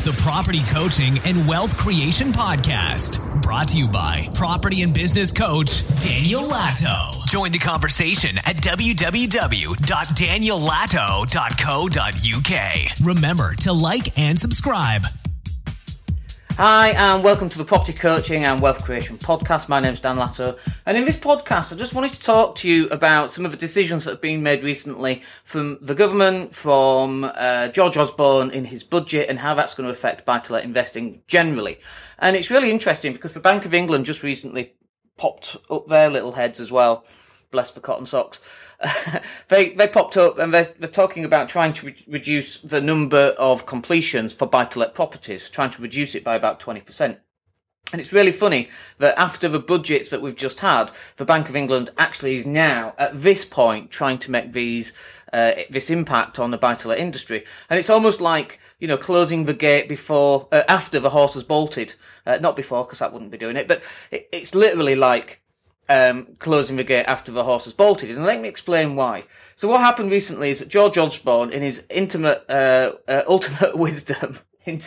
the Property Coaching and Wealth Creation Podcast. Brought to you by property and business coach Daniel Latto. Join the conversation at www.daniellatto.co.uk. Remember to like and subscribe. Hi and welcome to the Property Coaching and Wealth Creation Podcast. My name is Dan Latto, and in this podcast I just wanted to talk to you about some of the decisions that have been made recently from the government, from George Osborne in his budget, and how that's going to affect buy-to-let investing generally. And it's really interesting because the Bank of England just recently popped up their little heads as well. Bless the cotton socks. They popped up and they're talking about trying to reduce the number of completions for buy-to-let properties, trying to reduce it by about 20%. And it's really funny that after the budgets that we've just had, the Bank of England actually is now, at this point, trying to make this impact on the buy-to-let industry. And it's almost like, you know, closing the gate after the horse has bolted. Not before, because that wouldn't be doing it, but it's literally like closing the gate after the horse has bolted. And let me explain why. So what happened recently is that George Osborne, in his ultimate wisdom, and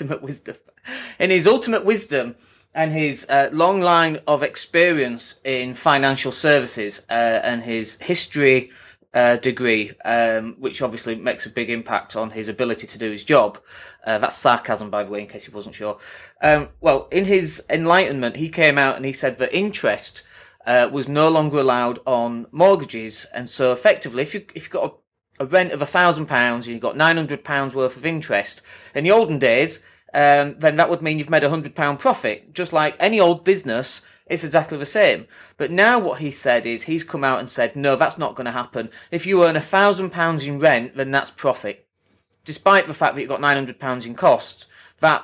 his long line of experience in financial services, and his history degree, which obviously makes a big impact on his ability to do his job. That's sarcasm, by the way, in case you wasn't sure. Well, in his enlightenment, he came out and he said that interest was no longer allowed on mortgages, and so effectively, if you've got a rent of £1,000 and you've got £900 worth of interest, in the olden days, then that would mean you've made £100 profit. Just like any old business, it's exactly the same. But now what he said is he's come out and said, no, that's not going to happen. If you earn £1,000 in rent, then that's profit, despite the fact that you've got £900 in costs. That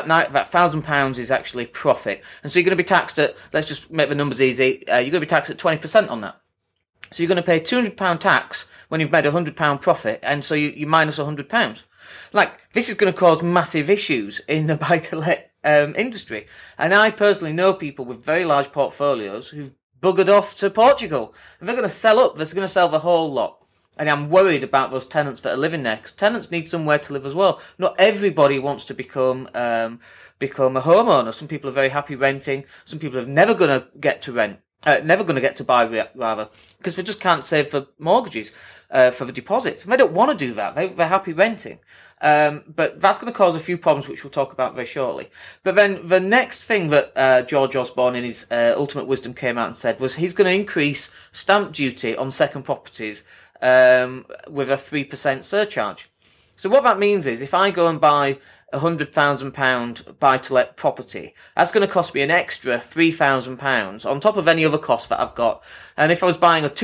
£1,000 is actually profit. And so you're going to be taxed at, let's just make the numbers easy, you're going to be taxed at 20% on that. So you're going to pay £200 tax when you've made £100 profit, and so you minus £100. Like, this is going to cause massive issues in the buy-to-let industry. And I personally know people with very large portfolios who've buggered off to Portugal. And they're going to sell up, they're going to sell the whole lot. And I'm worried about those tenants that are living there, because tenants need somewhere to live as well. Not everybody wants to become a homeowner. Some people are very happy renting. Some people are never going to get to buy, because they just can't save for mortgages, for the deposits. And they don't want to do that. They're happy renting. But that's going to cause a few problems, which we'll talk about very shortly. But then the next thing that George Osborne, in his ultimate wisdom, came out and said was he's going to increase stamp duty on second properties with a 3% surcharge. So what that means is if I go and buy £100,000 buy-to-let property, that's going to cost me an extra £3,000 on top of any other costs that I've got. And if I was buying a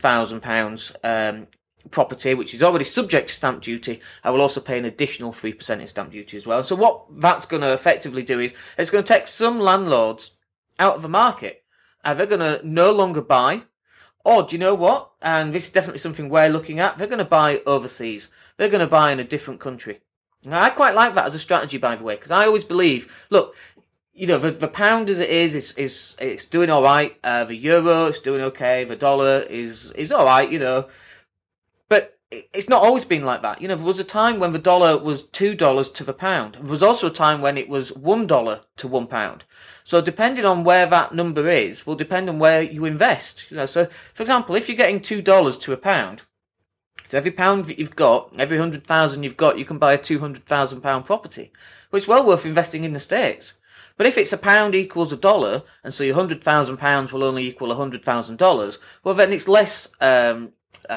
£200,000 property, which is already subject to stamp duty, I will also pay an additional 3% in stamp duty as well. So what that's going to effectively do is it's going to take some landlords out of the market. They're going to no longer buy. Or, do you know what? And this is definitely something we're looking at. They're going to buy overseas. They're going to buy in a different country. Now, I quite like that as a strategy, by the way, because I always believe, look, you know, the pound as it is, it's doing all right. The euro is doing okay. The dollar is all right, you know. But it's not always been like that. You know, there was a time when the dollar was $2 to the pound. There was also a time when it was $1 to £1. So depending on where that number is, will depend on where you invest. You know, so for example, if you're getting $2 to a pound, so every pound that you've got, every 100,000 you've got, you can buy a £200,000 property, which is well worth investing in the States. But if it's a pound equals $1, and so your £100,000 will only equal $100,000, well then it's less better.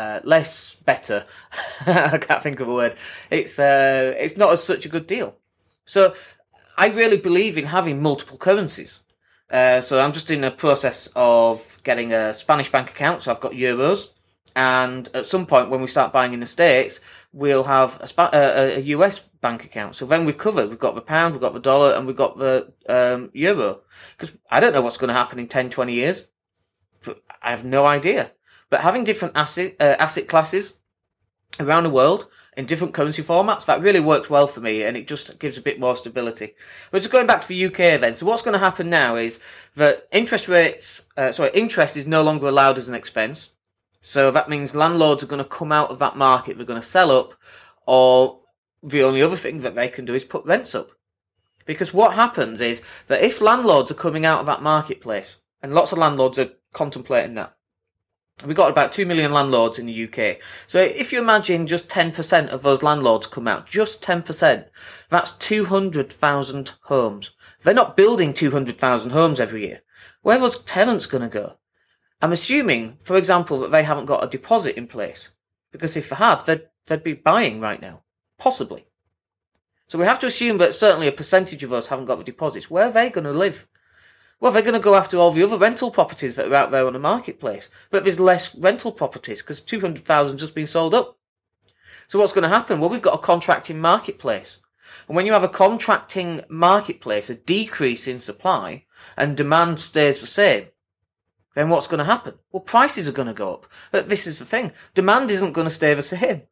I can't think of a word. It's not as such a good deal. So I really believe in having multiple currencies. So I'm just in the process of getting a Spanish bank account. So I've got euros, and at some point when we start buying in the States, we'll have a US bank account. So then we're covered. We've got the pound, we've got the dollar, and we've got the euro. Because I don't know what's going to happen in 10, 20 years. I have no idea. But having different asset classes around the world in different currency formats, that really works well for me, and it just gives a bit more stability. But just going back to the UK then, so what's going to happen now is that interest is no longer allowed as an expense. So that means landlords are going to come out of that market, they're going to sell up, or the only other thing that they can do is put rents up. Because what happens is that if landlords are coming out of that marketplace, and lots of landlords are contemplating that, we've got about 2 million landlords in the UK. So if you imagine just 10% of those landlords come out, just 10%, that's 200,000 homes. They're not building 200,000 homes every year. Where are those tenants going to go? I'm assuming, for example, that they haven't got a deposit in place. Because if they had, they'd be buying right now. Possibly. So we have to assume that certainly a percentage of us haven't got the deposits. Where are they going to live? Well, they're going to go after all the other rental properties that are out there on the marketplace. But there's less rental properties because 200,000 just been sold up. So what's going to happen? Well, we've got a contracting marketplace. And when you have a contracting marketplace, a decrease in supply, and demand stays the same, then what's going to happen? Well, prices are going to go up. But this is the thing. Demand isn't going to stay the same.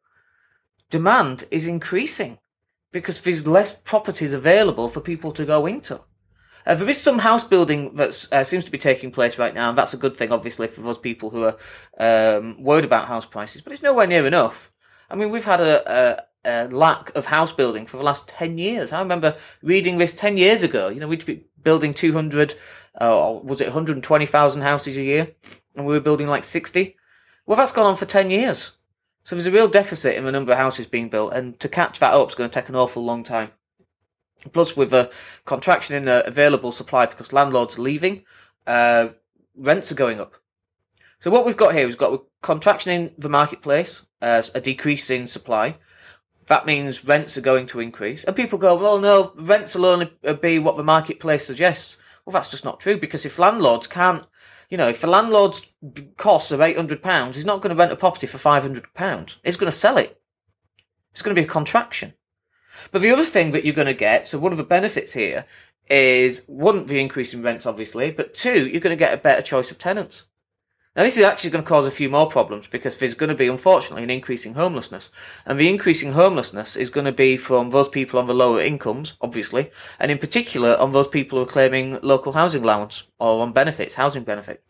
Demand is increasing because there's less properties available for people to go into. There is some house building that seems to be taking place right now, and that's a good thing, obviously, for those people who are worried about house prices, but it's nowhere near enough. I mean, we've had a lack of house building for the last 10 years. I remember reading this 10 years ago. You know, we'd be building 200, or was it 120,000 houses a year, and we were building like 60. Well, that's gone on for 10 years. So there's a real deficit in the number of houses being built, and to catch that up is going to take an awful long time. Plus, with a contraction in the available supply because landlords are leaving, rents are going up. So what we've got here is we've got a contraction in the marketplace, a decrease in supply. That means rents are going to increase. And people go, well, no, rents will only be what the marketplace suggests. Well, that's just not true, because if landlords can't, you know, if the landlord's costs are £800, he's not going to rent a property for £500. He's going to sell it. It's going to be a contraction. But the other thing that you're going to get, so one of the benefits here is, one, the increase in rents, obviously, but two, you're going to get a better choice of tenants. Now, this is actually going to cause a few more problems because there's going to be, unfortunately, an increase in homelessness. And the increase in homelessness is going to be from those people on the lower incomes, obviously, and in particular on those people who are claiming local housing allowance or on benefits, housing benefit.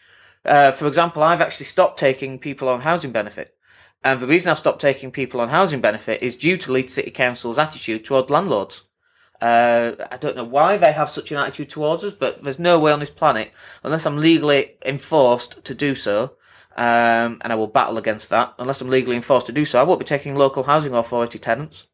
For example, I've actually stopped taking people on housing benefit. And the reason I've stopped taking people on housing benefit is due to Leeds City Council's attitude toward landlords. I don't know why they have such an attitude towards us, but there's no way on this planet, unless I'm legally enforced to do so, and I will battle against that, unless I'm legally enforced to do so, I won't be taking local housing authority tenants.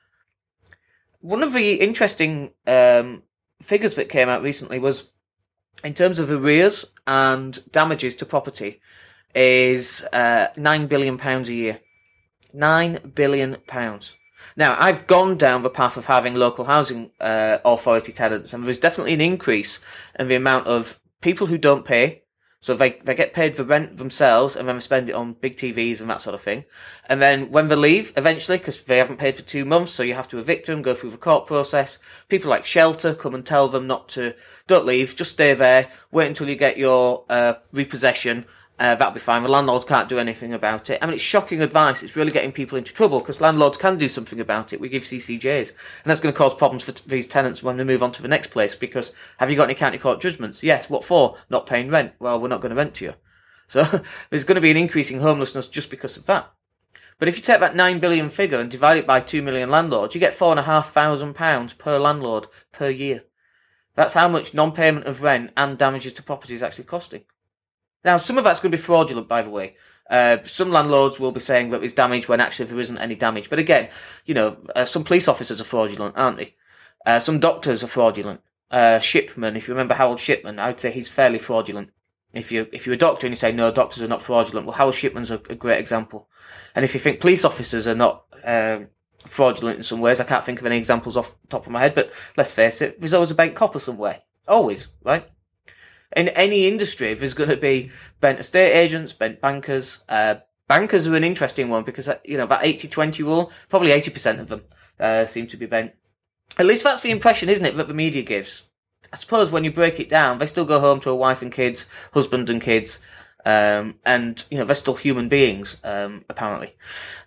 One of the interesting figures that came out recently was, in terms of arrears and damages to property, is £9 billion a year. £9 billion. Now, I've gone down the path of having local housing authority tenants, and there's definitely an increase in the amount of people who don't pay. So they get paid the rent themselves, and then they spend it on big TVs and that sort of thing. And then when they leave, eventually, because they haven't paid for 2 months, so you have to evict them, go through the court process. People like Shelter come and tell them don't leave, just stay there, wait until you get your repossession. That'll be fine. The landlords can't do anything about it. I mean, it's shocking advice. It's really getting people into trouble because landlords can do something about it. We give CCJs. And that's going to cause problems for these tenants when they move on to the next place, because have you got any county court judgments? Yes. What for? Not paying rent. Well, we're not going to rent to you. So there's going to be an increase in homelessness just because of that. But if you take that 9 billion figure and divide it by 2 million landlords, you get £4,500 per landlord per year. That's how much non-payment of rent and damages to property is actually costing. Now, some of that's going to be fraudulent, by the way. Some landlords will be saying that there's damage when actually there isn't any damage. But again, you know, some police officers are fraudulent, aren't they? Some doctors are fraudulent. Shipman, if you remember Harold Shipman, I would say he's fairly fraudulent. If you're a doctor and you say, no, doctors are not fraudulent, well, Harold Shipman's a great example. And if you think police officers are not fraudulent in some ways, I can't think of any examples off the top of my head, but let's face it, there's always a bent copper somewhere. Always, right? In any industry, there's going to be bent estate agents, bent bankers. Bankers are an interesting one because, you know, that 80-20 rule, probably 80% of them seem to be bent. At least that's the impression, isn't it, that the media gives. I suppose when you break it down, they still go home to a wife and kids, husband and kids, and, you know, they're still human beings, apparently.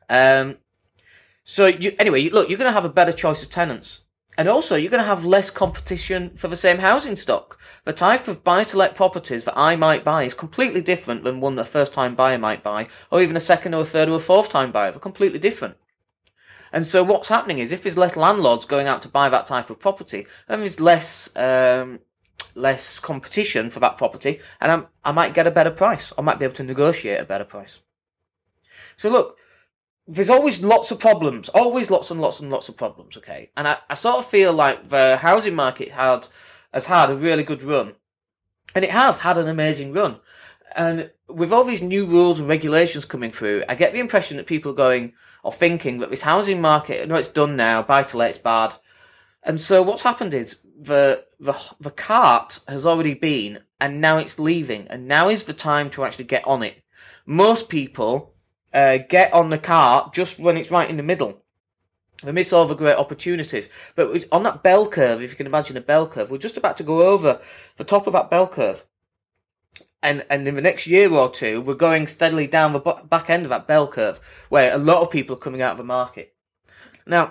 So, anyway, you're going to have a better choice of tenants. And also, you're going to have less competition for the same housing stock. The type of buy-to-let properties that I might buy is completely different than one that a first-time buyer might buy, or even a second or a third or a fourth-time buyer. They're completely different. And so what's happening is if there's less landlords going out to buy that type of property, then there's less competition for that property, and I might get a better price. I might be able to negotiate a better price. So look, there's always lots of problems, always lots and lots and lots of problems, okay? And I sort of feel like the housing market has had a really good run, and it has had an amazing run. And with all these new rules and regulations coming through, I get the impression that people are going or thinking that this housing market, no, it's done now, buy-to-let's bad. And so what's happened is the cart has already been, and now it's leaving, and now is the time to actually get on it. Most people get on the cart just when it's right in the middle. They miss all the great opportunities. But on that bell curve, if you can imagine a bell curve, we're just about to go over the top of that bell curve. And in the next year or two, we're going steadily down the back end of that bell curve, where a lot of people are coming out of the market. Now,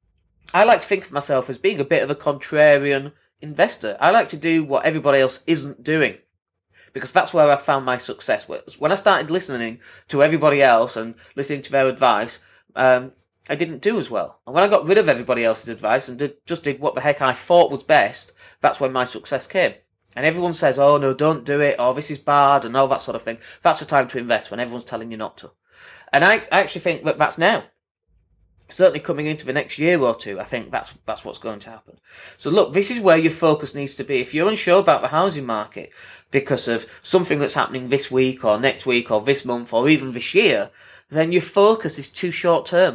I like to think of myself as being a bit of a contrarian investor. I like to do what everybody else isn't doing, because that's where I found my success. When I started listening to everybody else and listening to their advice, I didn't do as well. And when I got rid of everybody else's advice and just did what the heck I thought was best, that's when my success came. And everyone says, oh no, don't do it, or this is bad, and all that sort of thing. That's the time to invest, when everyone's telling you not to. And I actually think that that's now. Certainly coming into the next year or two, I think that's what's going to happen. So look, this is where your focus needs to be. If you're unsure about the housing market because of something that's happening this week or next week or this month or even this year, then your focus is too short term.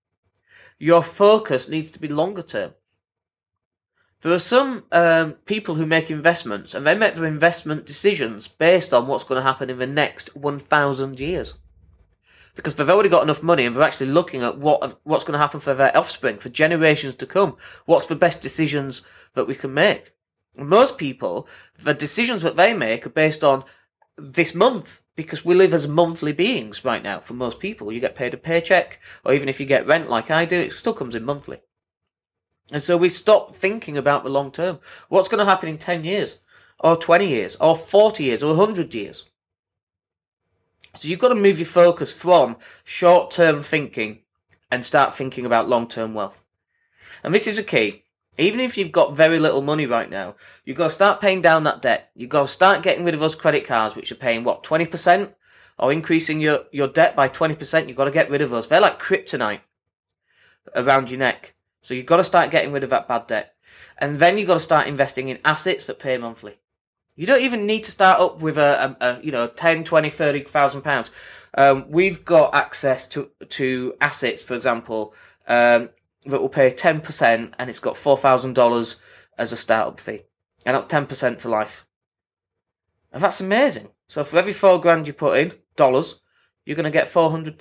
Your focus needs to be longer term. There are some people who make investments, and they make their investment decisions based on what's going to happen in the next 1,000 years. Because they've already got enough money, and they're actually looking at what's going to happen for their offspring, for generations to come. What's the best decisions that we can make? And most people, the decisions that they make are based on this month, because we live as monthly beings right now. For most people, you get paid a paycheck, or even if you get rent like I do, it still comes in monthly. And so we stop thinking about the long term. What's going to happen in 10 years, or 20 years, or 40 years, or 100 years? So you've got to move your focus from short-term thinking and start thinking about long-term wealth. And this is a key. Even if you've got very little money right now, you've got to start paying down that debt. You've got to start getting rid of those credit cards, which are paying, 20%? Or increasing your debt by 20%. You've got to get rid of those. They're like kryptonite around your neck. So you've got to start getting rid of that bad debt. And then you've got to start investing in assets that pay monthly. You don't even need to start up with a 10, 20, 30,000 pounds. We've got access to assets, for example, that will pay 10%, and it's got $4,000 as a startup fee. And that's 10% for life. And that's amazing. So for every $4,000 you put in, you're going to get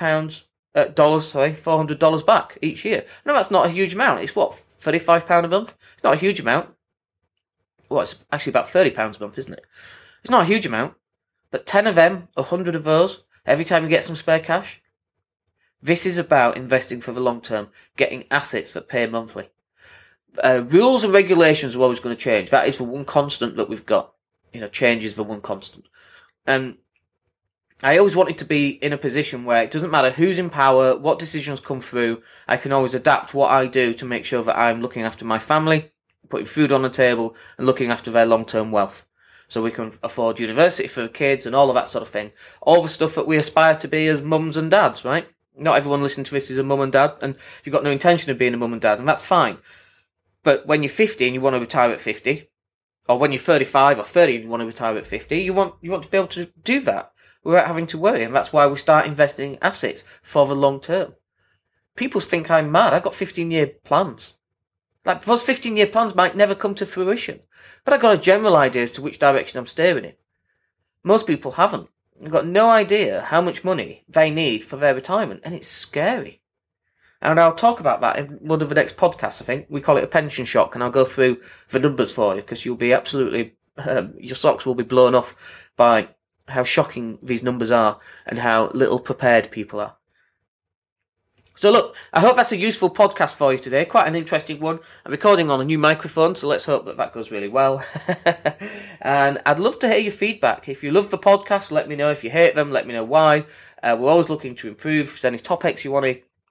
$400 back each year. No, that's not a huge amount. It's £35 a month? It's not a huge amount. Well, it's actually about £30 a month, isn't it? It's not a huge amount. But 10 of them, 100 of those, every time you get some spare cash. This is about investing for the long term, getting assets that pay monthly. Rules and regulations are always going to change. That is the one constant that we've got. Change is the one constant. And I always wanted to be in a position where it doesn't matter who's in power, what decisions come through, I can always adapt what I do to make sure that I'm looking after my family, putting food on the table, and looking after their long-term wealth. So we can afford university for the kids and all of that sort of thing. All the stuff that we aspire to be as mums and dads, right? Not everyone listening to this is a mum and dad, and you've got no intention of being a mum and dad, and that's fine. But when you're 50 and you want to retire at 50, or when you're 35 or 30 and you want to retire at 50, you want to be able to do that without having to worry, and that's why we start investing in assets for the long term. People think I'm mad. I've got 15-year plans. Like, those 15-year plans might never come to fruition, but I've got a general idea as to which direction I'm steering in. Most people haven't. They've got no idea how much money they need for their retirement, and it's scary. And I'll talk about that in one of the next podcasts, I think. We call it a pension shock, and I'll go through the numbers for you, because you'll be absolutely, your socks will be blown off by how shocking these numbers are and how little prepared people are. So look, I hope that's a useful podcast for you today. Quite an interesting one. I'm recording on a new microphone, so let's hope that goes really well. And I'd love to hear your feedback. If you love the podcast, let me know. If you hate them, let me know why. We're always looking to improve. If there's any topics you want to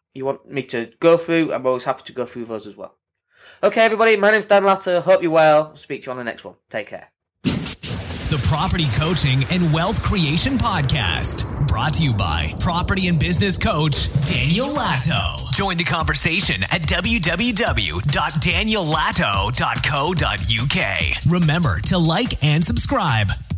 you want me to go through, I'm always happy to go through those as well. Okay, everybody, my name's Dan Latto. Hope you're well. I'll speak to you on the next one. Take care. The Property Coaching and Wealth Creation Podcast, brought to you by property and business coach Daniel Latto. Join the conversation at www.daniellatto.co.uk. Remember to like and subscribe.